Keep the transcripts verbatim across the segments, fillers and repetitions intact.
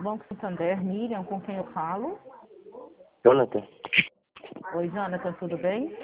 Banco Santander, Miriam, com quem eu falo? Jonathan. Oi, Jonathan, tudo bem?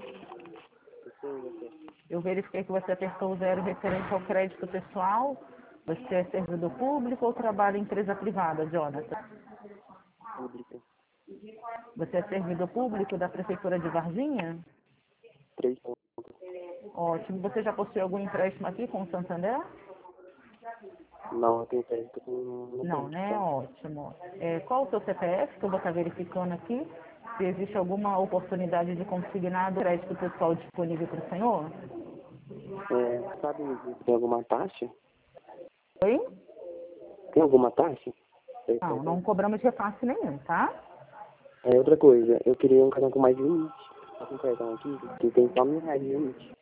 Eu verifiquei que você apertou o zero referente ao crédito pessoal. Você é servidor público ou trabalha em empresa privada, Jonathan? Pública. Você é servidor público da Prefeitura de Varginha? Três pontos. Ótimo. Você já possui algum empréstimo aqui com o Santander? Não, eu tenho crédito com... Não, né? Ótimo. É, qual o seu C P F, que eu vou estar verificando aqui? Se existe alguma oportunidade de consignado crédito pessoal disponível para o senhor? É, sabe se tem alguma taxa? Oi? Tem alguma taxa? Não, não cobramos repasse nenhum, tá? É outra coisa, eu queria um cartão com mais limite. Tá com um cartão aqui que tem só mil reais de limite.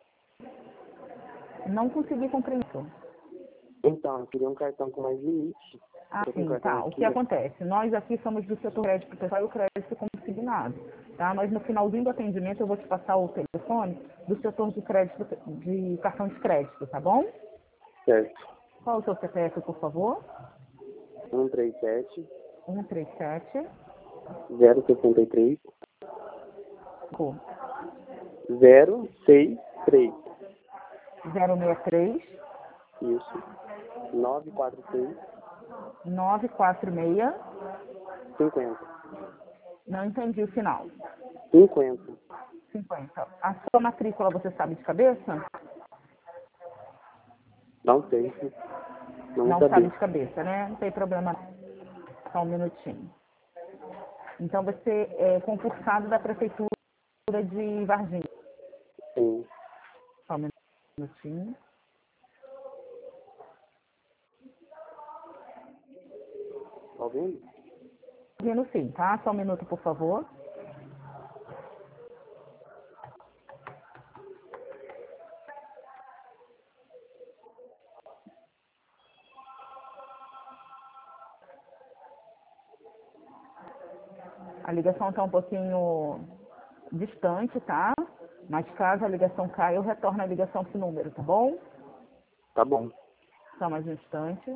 Não consegui compreender. Então, eu queria um cartão com mais limite. Ah, Tô com um sim, cartão tá. O aqui. que acontece? Nós aqui somos do setor crédito pessoal e o crédito consignado, tá? Mas no finalzinho do atendimento eu vou te passar o telefone do setor de crédito, de cartão de crédito, tá bom? Certo. Qual o seu C P F, por favor? um três sete, um três sete, zero sessenta e três, oh, zero seis três. zero seis três, Isso. nove quatro seis, nove quatro seis, cinquenta. não entendi o final. cinquenta. cinquenta. A sua matrícula você sabe de cabeça? Não sei. Não, Não sabia. sabe de cabeça, né? Não tem problema. Só um minutinho. Então você é concursado da Prefeitura de Varginha. Sim. Só um minutinho. Tá ouvindo? Vindo sim, tá? Só um minuto, por favor. A ligação está um pouquinho distante, tá? Mas caso a ligação caia, eu retorno a ligação para o número, tá bom? Tá bom. Só mais um instante.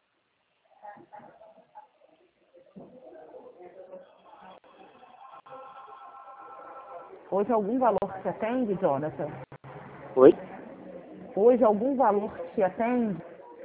Hoje algum valor te atende, Jonathan? Oi? Hoje algum valor te atende?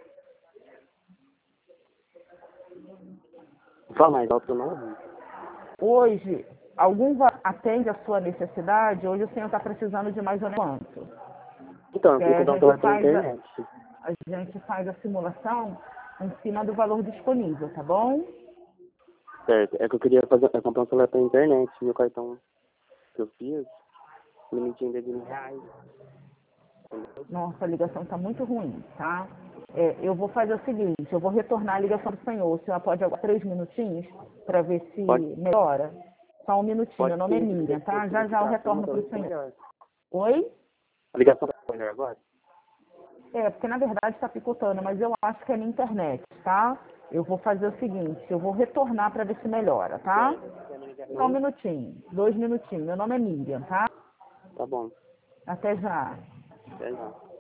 Fala mais alto, não? Hoje algum va- atende a sua necessidade? Hoje o senhor está precisando de mais ou menos quanto? Então, eu Que queria a comprar um gente celular pela faz a, internet. a gente faz a simulação em cima do valor disponível, tá bom? Certo. É que eu queria fazer, é comprar um celular pela internet. Meu cartão que eu fiz, limitinho de mil reais. Entendeu? Nossa, a ligação está muito ruim, tá? É, eu vou fazer o seguinte, eu vou retornar a ligação do senhor. O senhor pode aguardar três minutinhos para ver se Pode, melhora? Só um minutinho, pode meu nome é sim, Miriam, porque tá? se Já você já eu tá assim, retorno então para o fica senhor. melhor. Oi? A ligação tá melhor agora? É, porque na verdade está picotando, mas eu acho que é na internet, tá? Eu vou fazer o seguinte, eu vou retornar para ver se melhora, tá? Certo. Quer me ligar de Só um novo? minutinho, dois minutinhos. Meu nome é Miriam, tá? Tá bom. Até já. Até já.